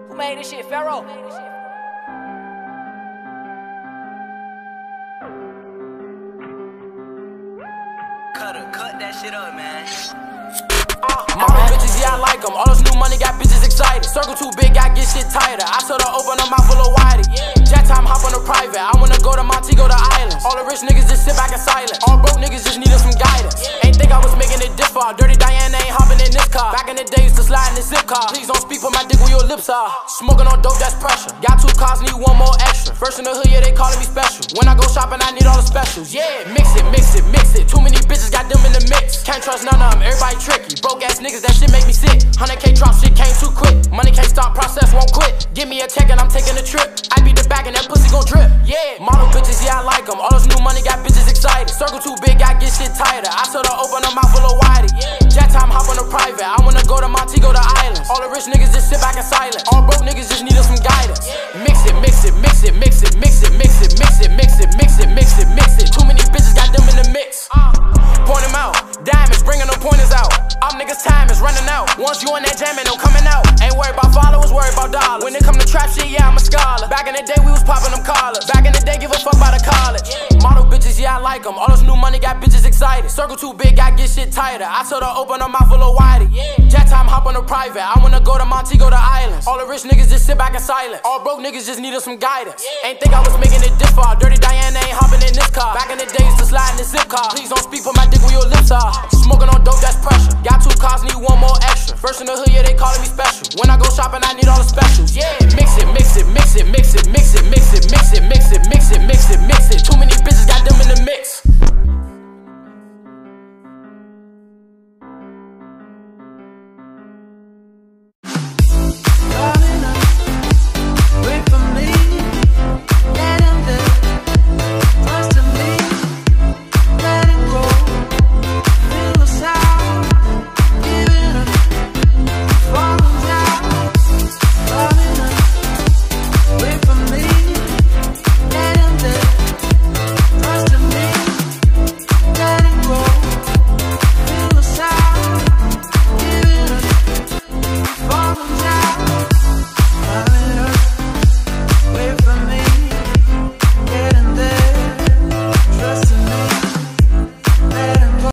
Who made this shit, Pharaoh? Cut that shit up, man. Model bitches, yeah, I like them. All this new money got bitches excited. Circle too big, I get shit tighter. I told her open her mouth full of whitey. Jet time, hop on a private. I wanna go to Montego, the islands. All the rich niggas just sit back and silent. All broke niggas just needed some guidance. Ain't think I was making it this far. Dirty Diana ain't hopping in this car. Back in the day, used to slide in the zip car. Please don't speak, put my dick where your lips are. Smoking on dope, that's pressure. Got 2 cars, need 1 more extra. First in the hood, yeah, they calling me special. When I go shopping, I need all the specials. Yeah, mix it, mix it, mix it. Too many bitches, got them in the mix. Can't trust none of them, everybody tricky. Broke ass niggas, that shit make me sick. 100K drop, shit came too quick. Money can't stop, process won't quit. Give me a check and I'm taking a trip. I beat the bag and that pussy gon' drip. Yeah, model bitches, yeah, I like them. All this new money got bitches excited. Circle too big, I get shit tighter. I told her open her mouth full of whitey. Jet time, hop on a private. I wanna go to Montego, the islands. All the rich niggas just sit back and silent. All broke niggas just needed some guidance. Mix it, mix it, mix it, mix it, mix it, mix it, mix it, mix it, mix it, mix it, mix it. Too many bitches got them in the mix. Point them out, diamonds, bringing them pointers out. All niggas' time is running out. Once you on that jam, ain't no coming out. Ain't worried about followers, worried about dollars. When it come to trap shit, yeah, I'm a scholar. Back in the day, we was popping them collars. Back in the day, give a fuck about the college. Model bitches, yeah, I like them. All this new money got bitches excited. Circle too big, I get shit tighter. I told her open her mouth full of whitey. Jet time, hop on a private. I wanna go to Montego, the islands. All the rich niggas just sit back and silent. All broke niggas just needed some guidance. Ain't think I was making it this far. Dirty Diana ain't hopping in this car. Back in the day, used to slide in the zip car. Please don't speak, put my dick where your lips are. Smoking on dope, that's pressure. Got 2 cars, need 1 more extra. First in the hood, yeah, they calling me special. When